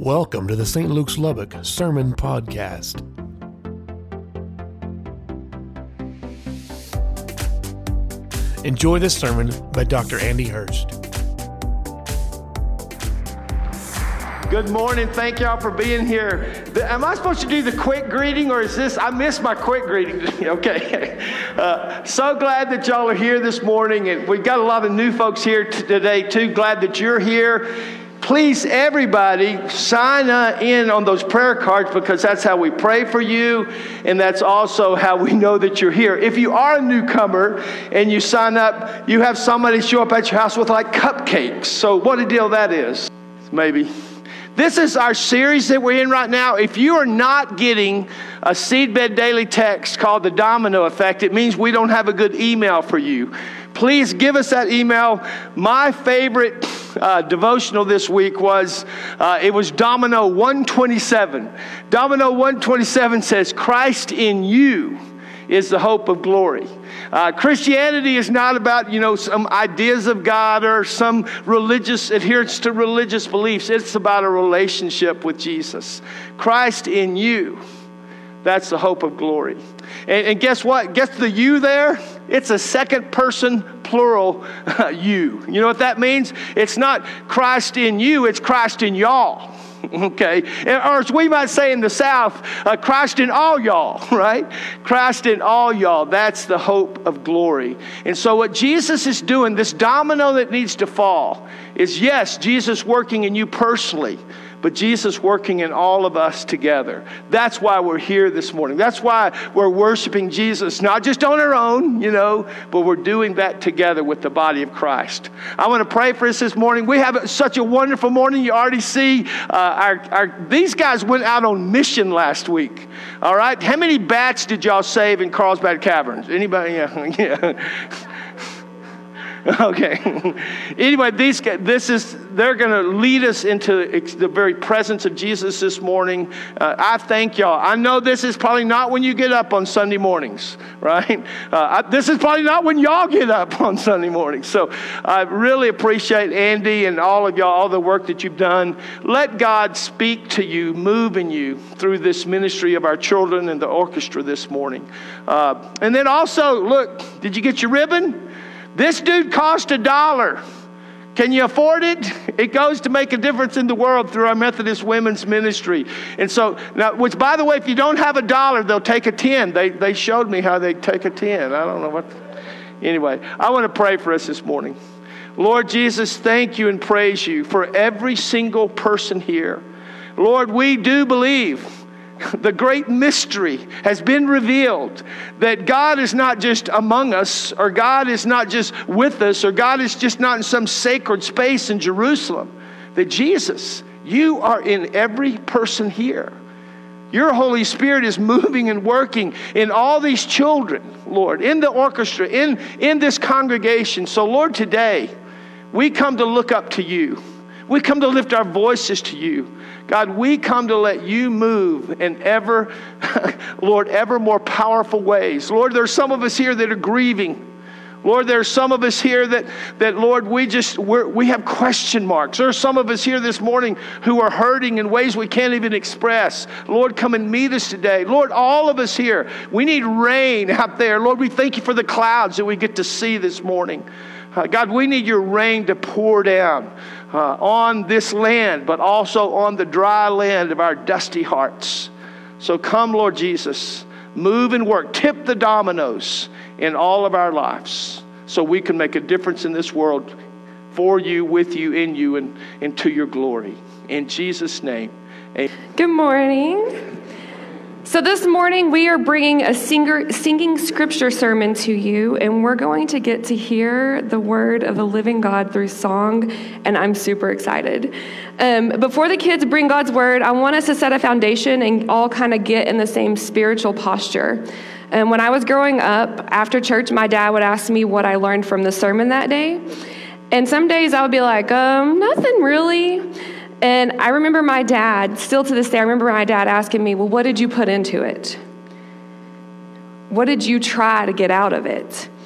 Welcome to the St. Luke's Lubbock Sermon Podcast. Enjoy this sermon by Dr. Andy Hurst. Good morning. Thank y'all for being here. Am I supposed to do the quick greeting, or is this? I missed my quick greeting. Okay. So glad that y'all are here this morning, and we've got a lot of new folks here today too. Glad that you're here. Please, everybody, sign in on those prayer cards, because that's how we pray for you, and that's also how we know that you're here. If you are a newcomer and you sign up, you have somebody show up at your house with like cupcakes. So what a deal that is, maybe. This is our series that we're in right now. If you are not getting a Seedbed Daily text called the Domino Effect, it means we don't have a good email for you. Please give us that email. My favorite devotional this week was Domino 127. Domino 127 says, Christ in you is the hope of glory. Christianity is not about, some ideas of God or some religious adherence to religious beliefs. It's about a relationship with Jesus. Christ in you. That's the hope of glory. And guess what? Guess the you there? It's a second person plural you. You know what that means? It's not Christ in you, it's Christ in y'all. Okay, or as we might say in the South, Christ in all y'all, right? Christ in all y'all. That's the hope of glory. And so what Jesus is doing, this domino that needs to fall, is yes, Jesus working in you personally, but Jesus working in all of us together. That's why we're here this morning. That's why we're worshiping Jesus, not just on our own, but we're doing that together with the body of Christ. I want to pray for us this morning. We have such a wonderful morning. You already see these guys went out on mission last week. All right? How many bats did y'all save in Carlsbad Caverns? Anybody? Yeah. Okay. Anyway, they're going to lead us into the very presence of Jesus this morning. I thank y'all. I know this is probably not when you get up on Sunday mornings, right? This is probably not when y'all get up on Sunday mornings. So I really appreciate Andy and all of y'all, all the work that you've done. Let God speak to you, move in you through this ministry of our children and the orchestra this morning. And then also, look, did you get your ribbon? This dude cost $1. Can you afford it? It goes to make a difference in the world through our Methodist Women's Ministry. And so, now, which by the way, if you don't have $1, they'll take a 10. They showed me how they take a 10. I don't know what. Anyway, I want to pray for us this morning. Lord Jesus, thank you and praise you for every single person here. Lord, we do believe the great mystery has been revealed, that God is not just among us, or God is not just with us, or God is just not in some sacred space in Jerusalem. That Jesus, you are in every person here. Your Holy Spirit is moving and working in all these children, Lord, in the orchestra, in this congregation. So Lord, today, we come to look up to you. We come to lift our voices to you. God, we come to let you move in ever more powerful ways. Lord, there's some of us here that are grieving. Lord, there's some of us here that Lord, we have question marks. There are some of us here this morning who are hurting in ways we can't even express. Lord, come and meet us today. Lord, all of us here, we need rain out there. Lord, we thank you for the clouds that we get to see this morning. God, we need your rain to pour down on this land, but also on the dry land of our dusty hearts. So come, Lord Jesus, move and work. Tip the dominoes in all of our lives so we can make a difference in this world for you, with you, in you, and to your glory. In Jesus' name, amen. Good morning. So this morning we are bringing a singing scripture sermon to you, and we're going to get to hear the word of the living God through song, and I'm super excited. Before the kids bring God's word, I want us to set a foundation and all kind of get in the same spiritual posture. When I was growing up, after church, my dad would ask me what I learned from the sermon that day, and some days I would be like, nothing really. And I remember my dad, still to this day, I remember my dad asking me, well, what did you put into it? What did you try to get out of it?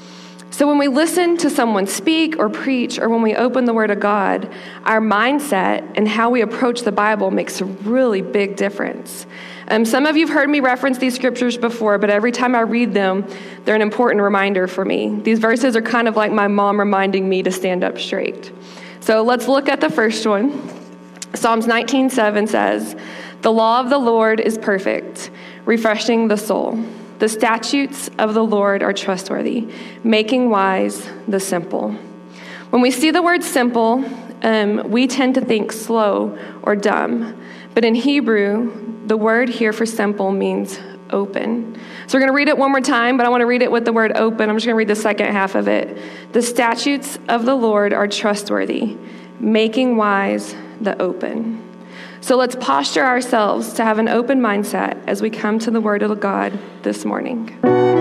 So when we listen to someone speak or preach, or when we open the Word of God, our mindset and how we approach the Bible makes a really big difference. Some of you have heard me reference these scriptures before, but every time I read them, they're an important reminder for me. These verses are kind of like my mom reminding me to stand up straight. So let's look at the first one. Psalms 19:7 says, "The law of the Lord is perfect, refreshing the soul. The statutes of the Lord are trustworthy, making wise the simple." When we see the word simple, we tend to think slow or dumb. But in Hebrew, the word here for simple means open. So we're going to read it one more time, but I want to read it with the word open. I'm just going to read the second half of it. "The statutes of the Lord are trustworthy, making wise the open." So let's posture ourselves to have an open mindset as we come to the Word of God this morning.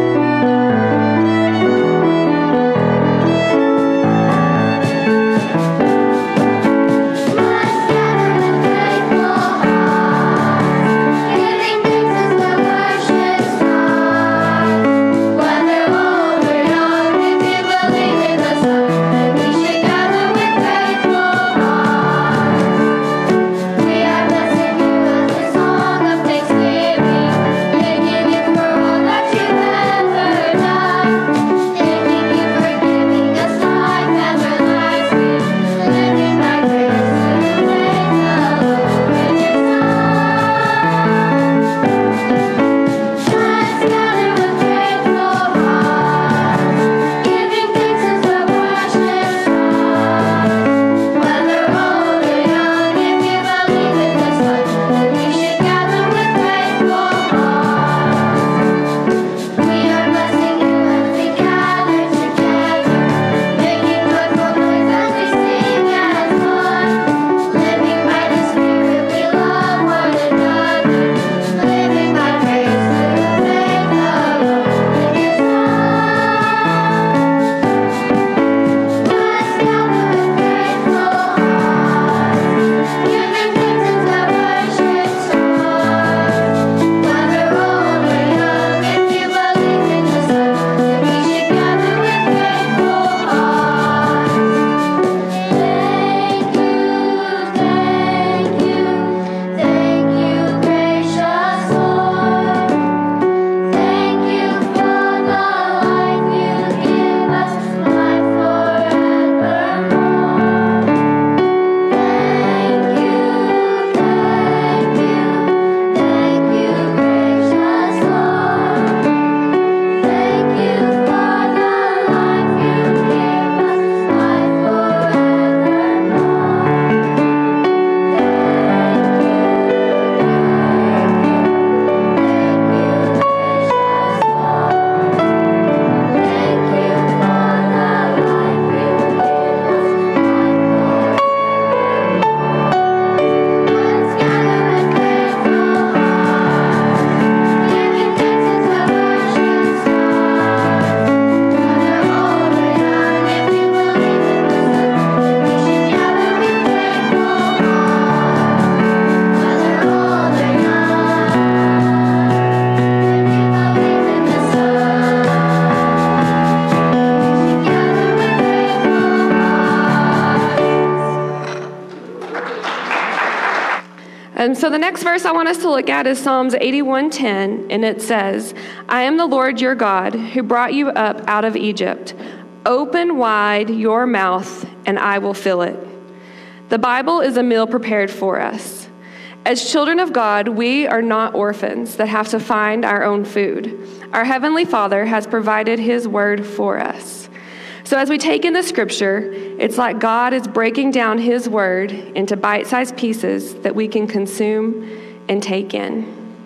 So the next verse I want us to look at is Psalms 81:10, and it says, "I am the Lord your God who brought you up out of Egypt. Open wide your mouth, and I will fill it." The Bible is a meal prepared for us. As children of God, we are not orphans that have to find our own food. Our Heavenly Father has provided His word for us. So as we take in the scripture, it's like God is breaking down His word into bite-sized pieces that we can consume and take in.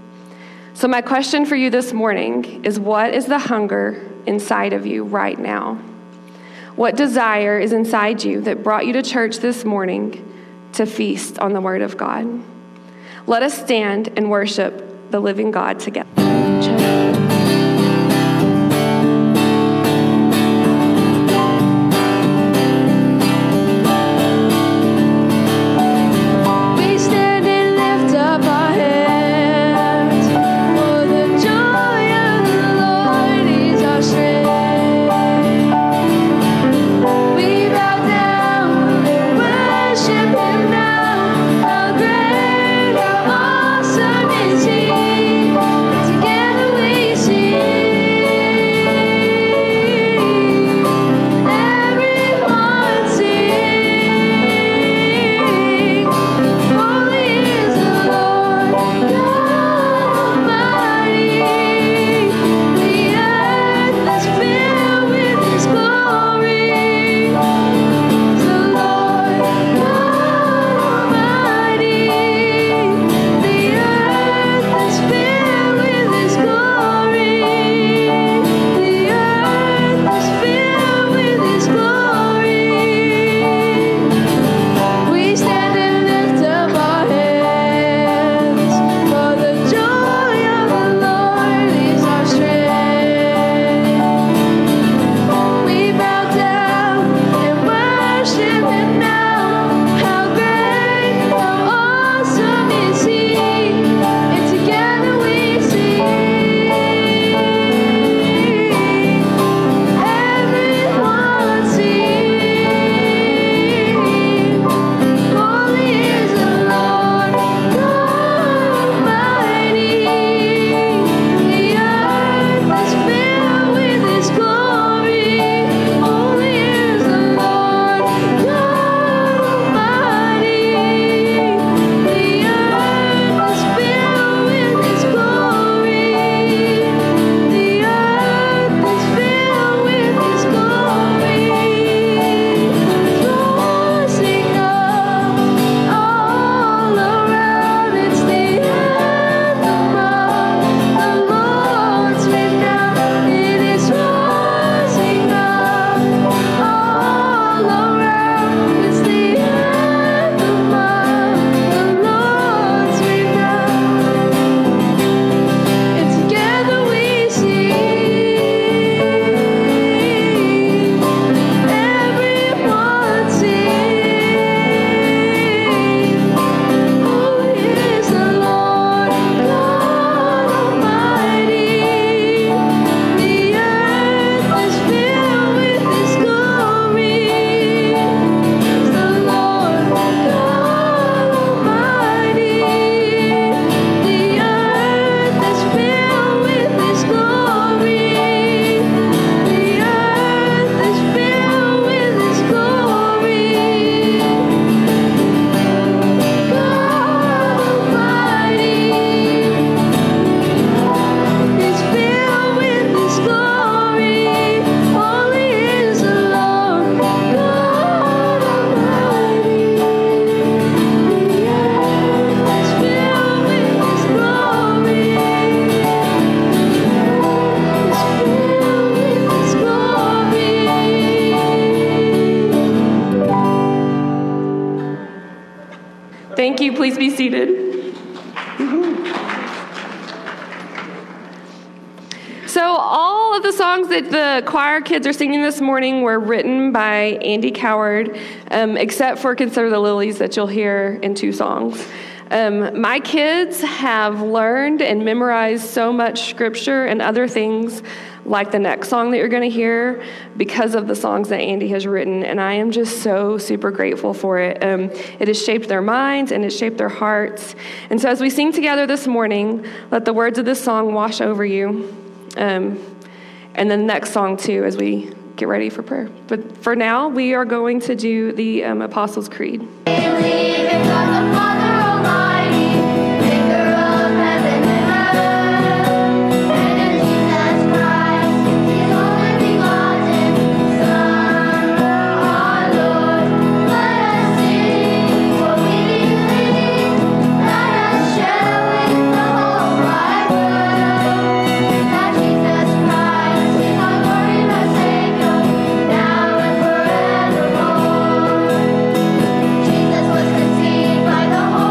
So my question for you this morning is, what is the hunger inside of you right now? What desire is inside you that brought you to church this morning to feast on the word of God? Let us stand and worship the living God together. please be seated. So all of the songs that the choir kids are singing this morning were written by Andy Coward, except for Consider the Lilies that you'll hear in 2 songs. My kids have learned and memorized so much scripture and other things like the next song that you're going to hear because of the songs that Andy has written, and I am just so super grateful for it. It has shaped their minds and it shaped their hearts. And so as we sing together this morning, let the words of this song wash over you. And then the next song too, as we get ready for prayer. But for now, we are going to do the Apostles' Creed. Believe in God the Father Almighty, maker of heaven and earth, and in Jesus Christ, His only begotten Son, our Lord. Let us sing what we believe. Let us share with the whole wide world that Jesus Christ is our Lord and our Savior, now and forevermore. Jesus was conceived by the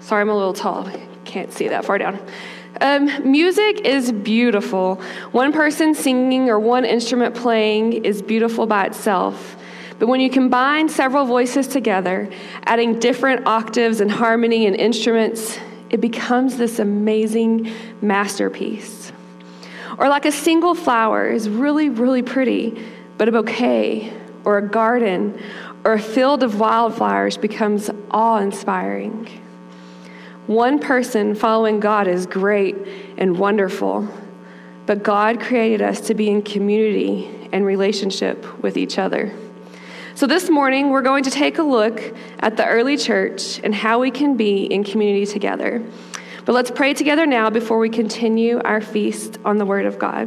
Sorry, I'm a little tall. Can't see that far down. Music is beautiful. One person singing or one instrument playing is beautiful by itself. But when you combine several voices together, adding different octaves and harmony and instruments, it becomes this amazing masterpiece. Or like a single flower is really, really pretty, but a bouquet or a garden or a field of wildflowers becomes awe-inspiring. One person following God is great and wonderful, but God created us to be in community and relationship with each other. So this morning, we're going to take a look at the early church and how we can be in community together. But let's pray together now before we continue our feast on the Word of God.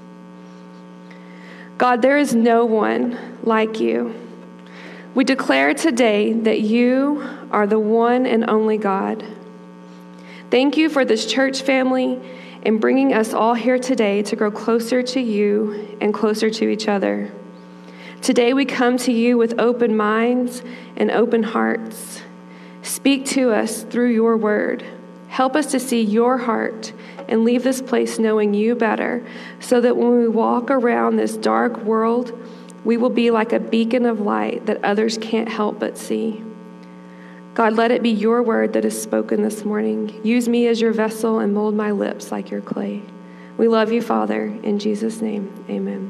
God, there is no one like you. We declare today that you are the one and only God. Thank you for this church family and bringing us all here today to grow closer to you and closer to each other. Today we come to you with open minds and open hearts. Speak to us through your word. Help us to see your heart and leave this place knowing you better, so that when we walk around this dark world, we will be like a beacon of light that others can't help but see. God, let it be your word that is spoken this morning. Use me as your vessel and mold my lips like your clay. We love you, Father. In Jesus' name, amen.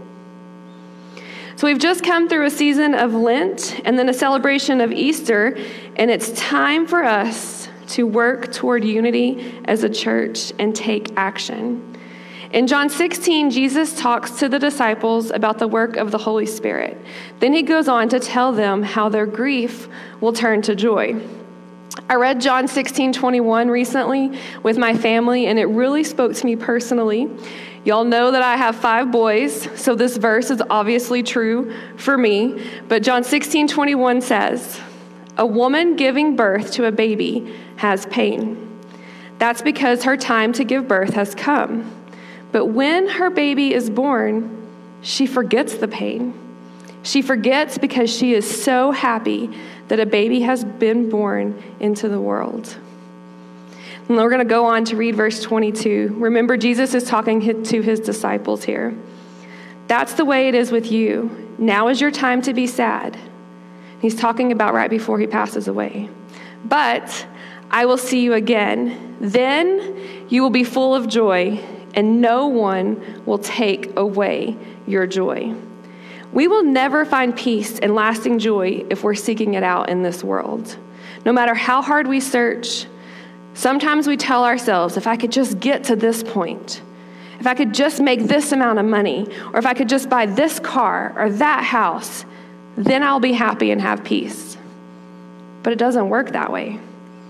So we've just come through a season of Lent and then a celebration of Easter, and it's time for us to work toward unity as a church and take action. In John 16, Jesus talks to the disciples about the work of the Holy Spirit. Then he goes on to tell them how their grief will turn to joy. I read John 16:21 recently with my family, and it really spoke to me personally. Y'all know that I have 5 boys, so this verse is obviously true for me. But John 16:21 says, "A woman giving birth to a baby has pain. That's because her time to give birth has come. But when her baby is born, she forgets the pain. She forgets because she is so happy that a baby has been born into the world." And we're going to go on to read verse 22. Remember, Jesus is talking to his disciples here. "That's the way it is with you. Now is your time to be sad." He's talking about right before he passes away. "But I will see you again. Then you will be full of joy, and no one will take away your joy." We will never find peace and lasting joy if we're seeking it out in this world. No matter how hard we search, sometimes we tell ourselves, if I could just get to this point, if I could just make this amount of money, or if I could just buy this car or that house, then I'll be happy and have peace. But it doesn't work that way.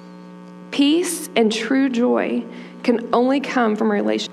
Peace and true joy can only come from a relationship.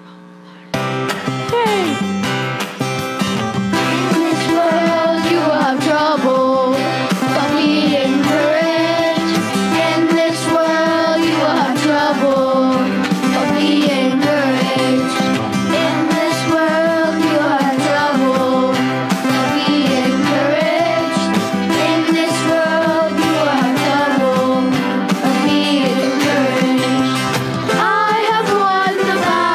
Trouble, but be encouraged. In this world you will have trouble, but be encouraged. In this world you will have trouble, but be encouraged. In this world you will have trouble, but be encouraged. I have won the battle.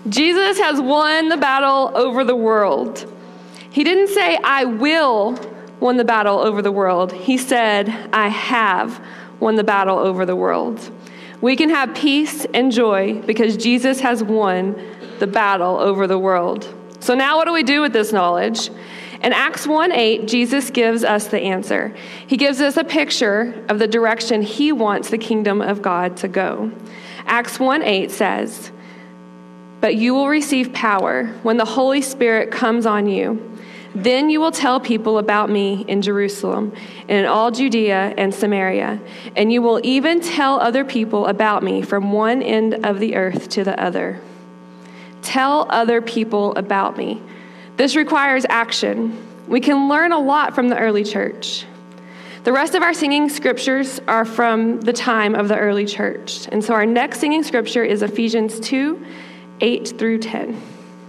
Jesus has won the battle over the world. He didn't say, I will win the battle over the world. He said, I have won the battle over the world. We can have peace and joy because Jesus has won the battle over the world. So now what do we do with this knowledge? In Acts 1:8, Jesus gives us the answer. He gives us a picture of the direction he wants the kingdom of God to go. Acts 1:8 says, but you will receive power when the Holy Spirit comes on you. Then you will tell people about me in Jerusalem and in all Judea and Samaria, and you will even tell other people about me from one end of the earth to the other. Tell other people about me. This requires action. We can learn a lot from the early church. The rest of our singing scriptures are from the time of the early church. And so our next singing scripture is Ephesians 2:8 through 10.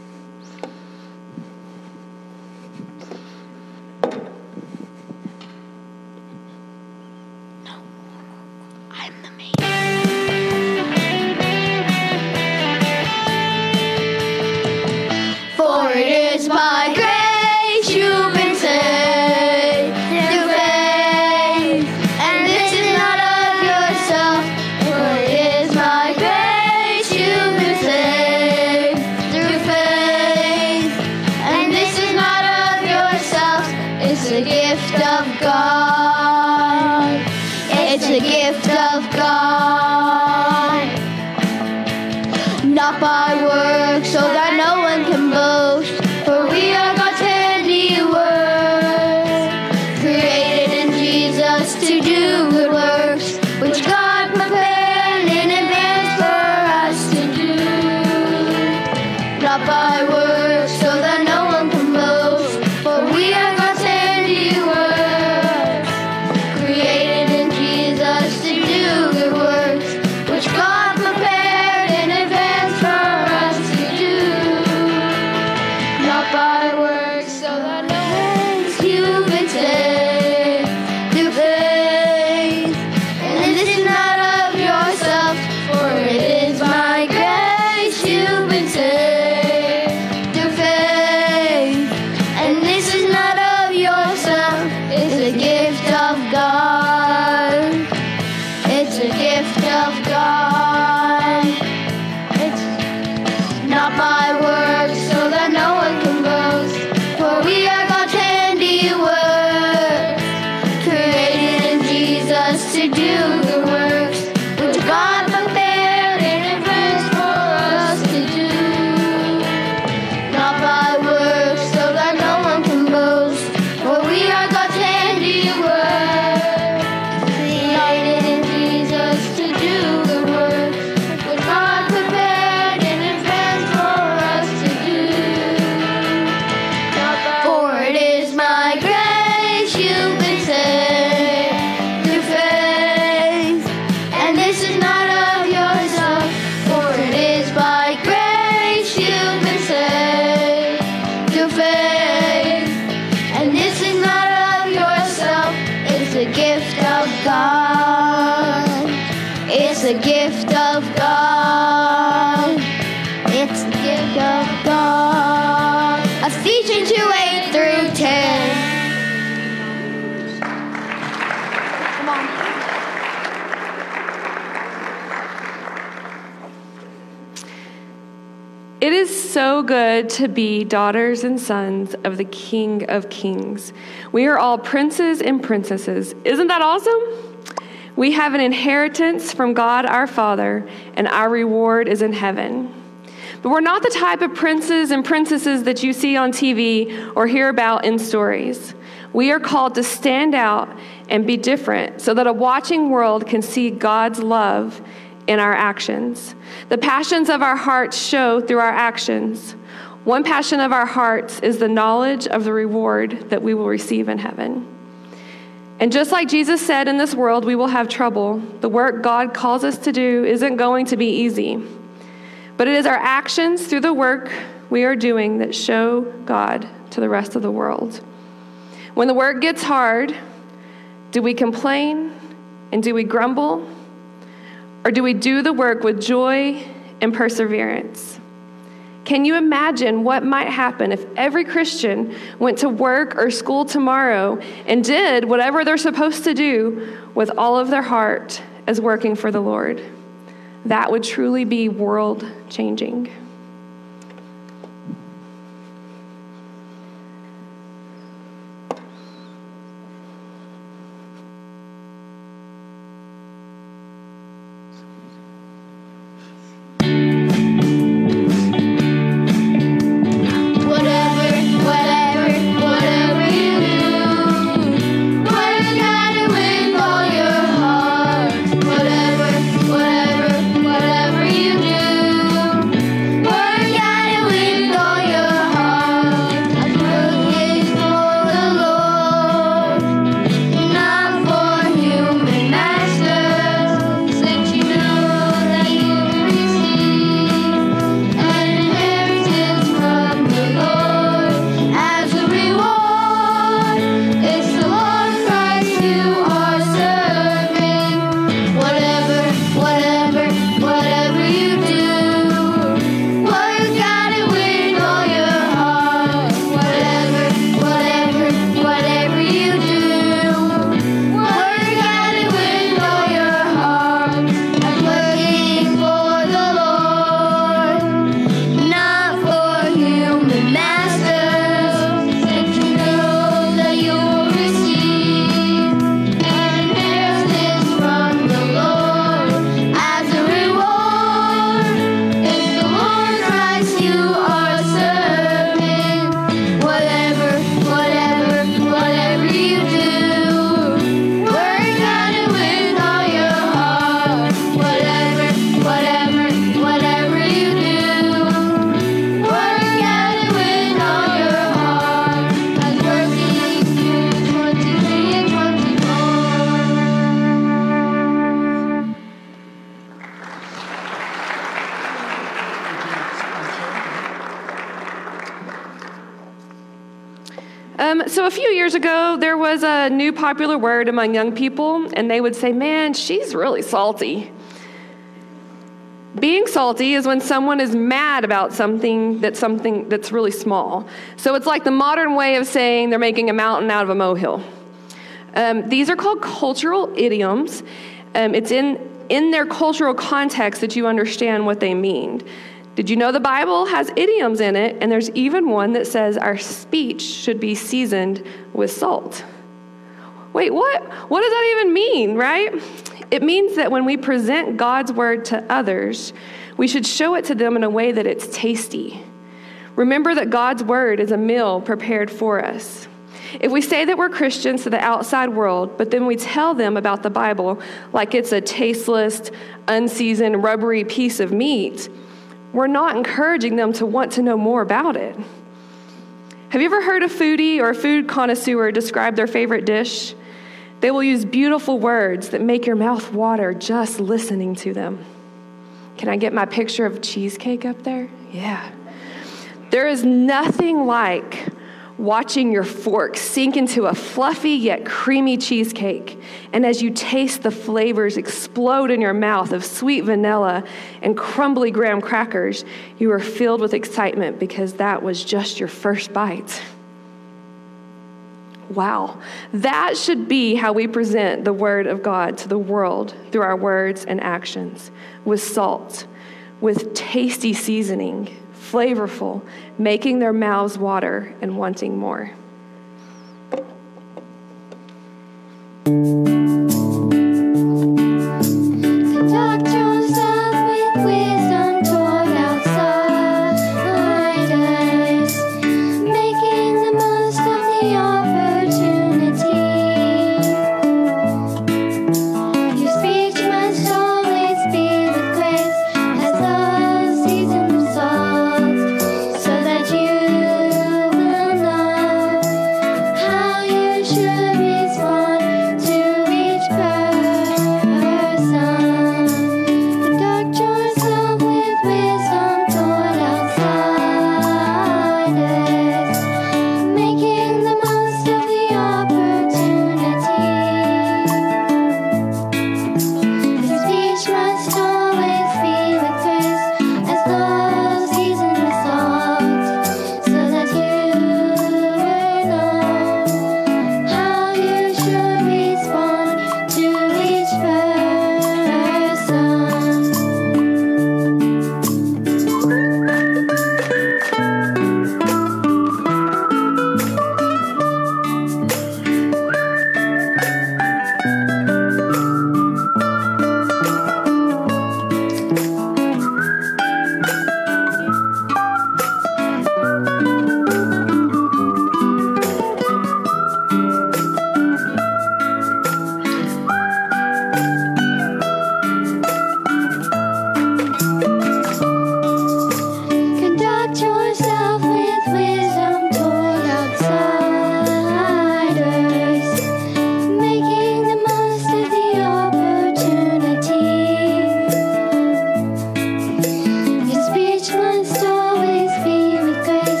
For it is by grace you've been saved through faith, and this is not of yourself. For it is by grace you've been saved through faith, and this is not of yourself. It's a gift of God. It's a gift of God. Not by works, so that no one can boast. For we are God's handiwork, created in Jesus to do good works, which God prepared in advance for us to do. Not by works, so that no one can boast. For we are God's handiwork, created in Jesus to do good works, which God prepared in advance for us to do. Not by works, so that no one's you've been saved through faith. And this is not of yourself, for it is by grace you've been saved through faith. And this is not of yourself, it's a gift of God. It's a gift of God. It's not by works, so that no one can boast. For we are God's handiwork, created in Jesus to do good works, which God prepared in advance for us to do. Not by works, so that no one can boast. For we are God's handiwork, created in Jesus to do good works, which God prepared in advance for us to do. For it is by grace you've been saved through faith, and this is not of yourself. For it is by grace you've been saved through faith, and this is not of yourself. It's a gift of God. It's a gift of God. It's a gift of God. Ephesians 2:8 through 10. Come on. It is so good to be daughters and sons of the King of Kings. We are all princes and princesses. Isn't that awesome? We have an inheritance from God our Father, and our reward is in heaven. But we're not the type of princes and princesses that you see on TV or hear about in stories. We are called to stand out and be different so that a watching world can see God's love in our actions. The passions of our hearts show through our actions. One passion of our hearts is the knowledge of the reward that we will receive in heaven. And just like Jesus said, in this world we will have trouble. The work God calls us to do isn't going to be easy. But it is our actions through the work we are doing that show God to the rest of the world. When the work gets hard, do we complain and do we grumble? Or do we do the work with joy and perseverance? Can you imagine what might happen if every Christian went to work or school tomorrow and did whatever they're supposed to do with all of their heart as working for the Lord? That would truly be world-changing. So a few years ago, there was a new popular word among young people, and they would say, man, she's really salty. Being salty is when someone is mad about something that's really small. So it's like the modern way of saying they're making a mountain out of a molehill. These are called cultural idioms. It's in their cultural context that you understand what they mean. Did you know the Bible has idioms in it, and there's even one that says our speech should be seasoned with salt? Wait, what? What does that even mean, right? It means that when we present God's word to others, we should show it to them in a way that it's tasty. Remember that God's word is a meal prepared for us. If we say that we're Christians to the outside world, but then we tell them about the Bible like it's a tasteless, unseasoned, rubbery piece of meat, we're not encouraging them to want to know more about it. Have you ever heard a foodie or a food connoisseur describe their favorite dish? They will use beautiful words that make your mouth water just listening to them. Can I get my picture of cheesecake up there? Yeah. There is nothing like watching your fork sink into a fluffy yet creamy cheesecake, and as you taste the flavors explode in your mouth of sweet vanilla and crumbly graham crackers, you are filled with excitement because that was just your first bite. Wow, that should be how we present the word of God to the world through our words and actions, with salt, with tasty seasoning, flavorful, making their mouths water and wanting more. Conduct yourself with wisdom toward outsiders, making the most of the opportunity. Your speech must always be with grace, as love seasoned with salt, so that you will know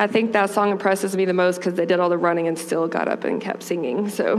I think that song impresses me the most because they did all the running and still got up and kept singing. So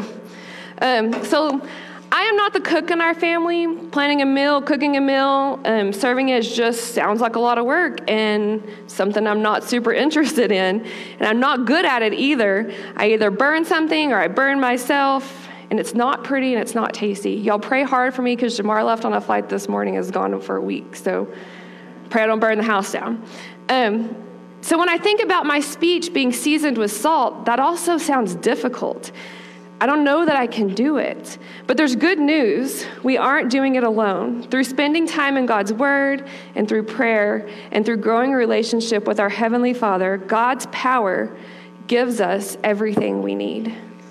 I am not the cook in our family. Planning a meal, cooking a meal, serving it just sounds like a lot of work and something I'm not super interested in. And I'm not good at it either. I either burn something or I burn myself, and it's not pretty and it's not tasty. Y'all pray hard for me because Jamar left on a flight this morning, is gone for a week. So pray I don't burn the house down. So when I think about my speech being seasoned with salt, that also sounds difficult. I don't know that I can do it. But there's good news. We aren't doing it alone. Through spending time in God's Word and through prayer and through growing a relationship with our Heavenly Father, God's power gives us everything we need.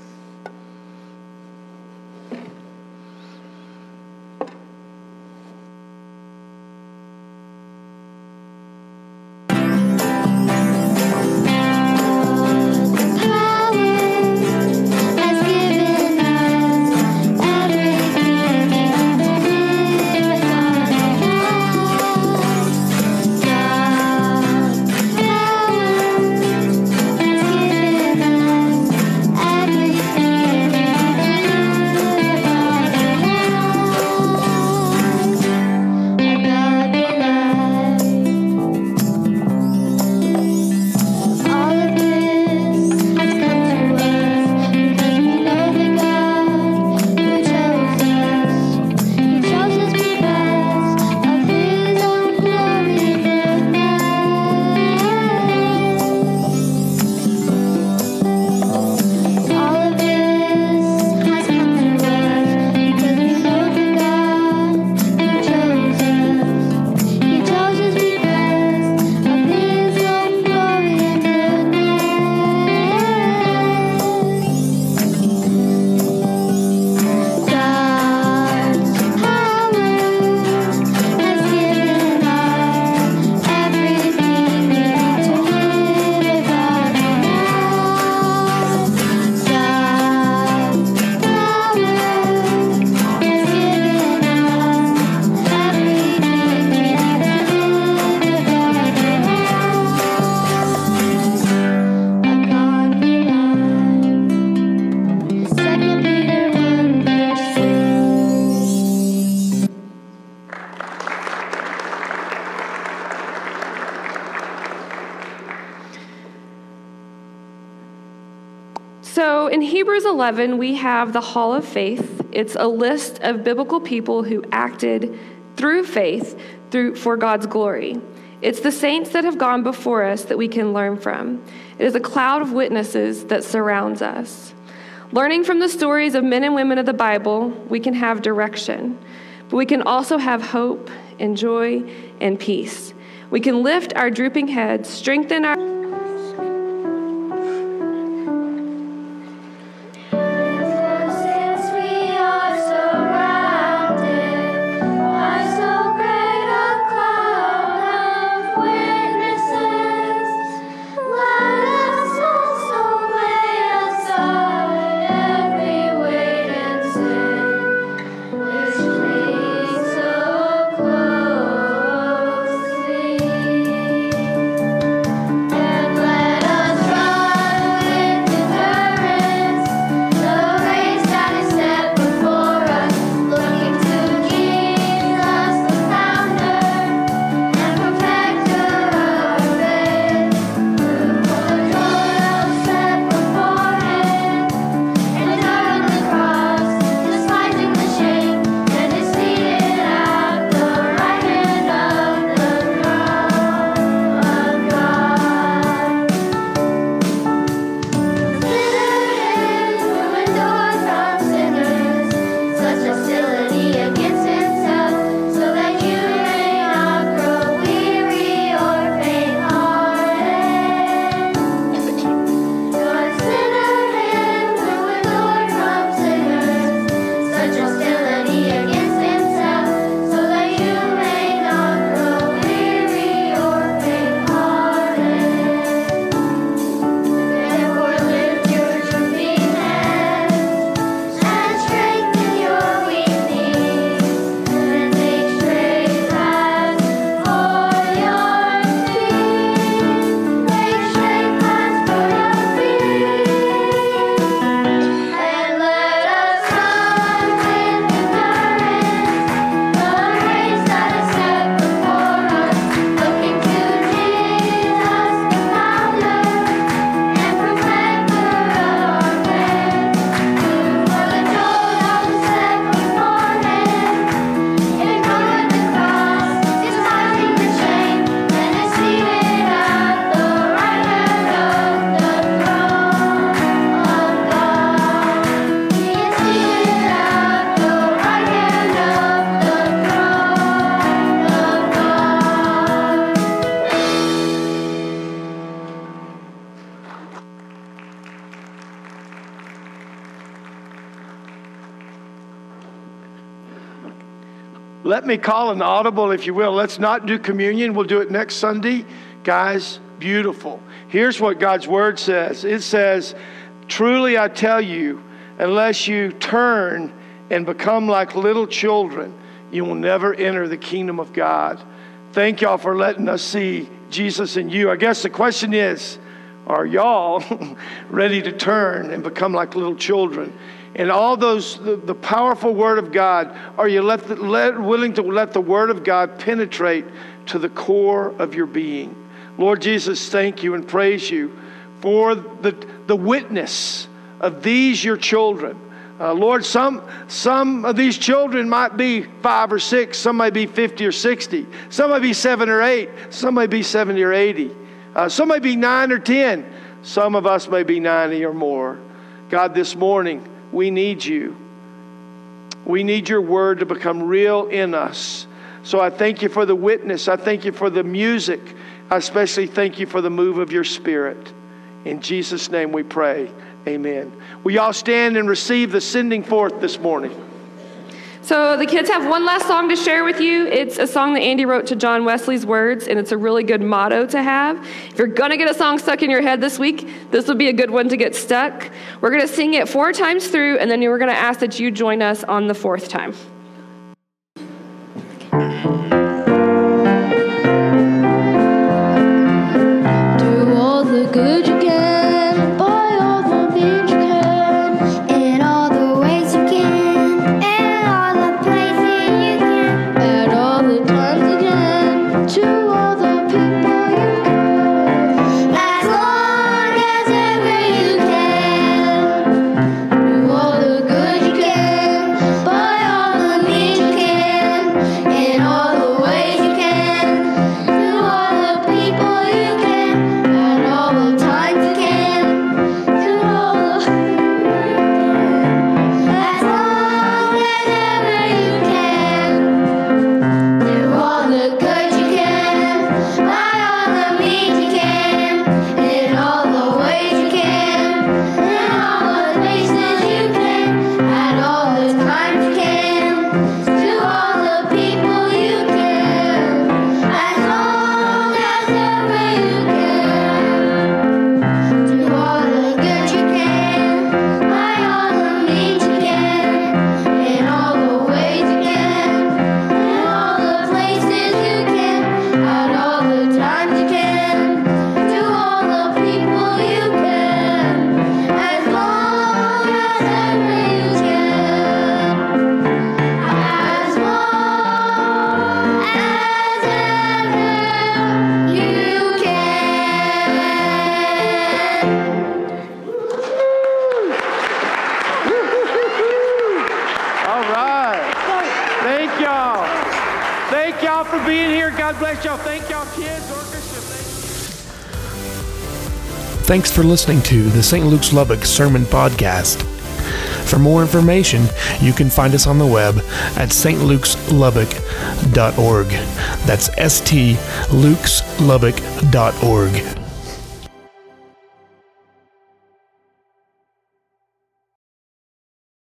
So in Hebrews 11, we have the Hall of Faith. It's a list of biblical people who acted through faith for God's glory. It's the saints that have gone before us that we can learn from. It is a cloud of witnesses that surrounds us. Learning from the stories of men and women of the Bible, we can have direction, but we can also have hope and joy and peace. We can lift our drooping heads, strengthen our Since we are surrounded by so great a cloud of witnesses, let us also lay aside every weight and sin which clings so closely. let me call an audible, if you will. Let's not do communion. We'll do it next Sunday. Guys, beautiful. Here's what God's word says. It says, truly I tell you, unless you turn and become like little children, you will never enter the kingdom of God. Thank y'all for letting us see Jesus in you. I guess the question is, are y'all ready to turn and become like little children? And all those, the powerful Word of God, are you willing to let the Word of God penetrate to the core of your being? Lord Jesus, thank you and praise you for the witness of these your children. Lord, some of these children might be 5 or 6, some might be 50 or 60, some might be 7 or 8, some might be 70 or 80, some might be 9 or 10, some of us may be 90 or more. God, this morning, we need you. We need your word to become real in us. So I thank you for the witness. I thank you for the music. I especially thank you for the move of your Spirit. In Jesus' name we pray. Amen. Will y'all stand and receive the sending forth this morning? So the kids have one last song to share with you. It's a song that Andy wrote to John Wesley's words, and it's a really good motto to have. If you're going to get a song stuck in your head this week, this would be a good one to get stuck. We're going to sing it 4 times through, and then we're going to ask that you join us on the 4th time. Do all the good you can, buy all the means you can, in all the ways you can, and all the places you can, at all the times you can, to all the people you can, as long as ever you can. Do all the good you can, buy all the means you can, in all the ways you can, to all the people you can, at all the times you can, to all the as long as ever you can. Do all the good you can, buy all the means you can, in all the ways you can, in all the places you can, at all the times you can, to all the people you can, as long as ever you can. Do all the good you can, buy all the means you can, in all the ways you can, in all the places you can, at all the times you can, to all the people you can, as long as ever you can, as long as ever you can. All right. Thank y'all. Thank y'all for being here. God bless y'all. Thank y'all, kids, orchestra. Thanks for listening to the St. Luke's Lubbock Sermon Podcast. For more information, you can find us on the web at stlukesLubbock.org. That's stlukesLubbock.org.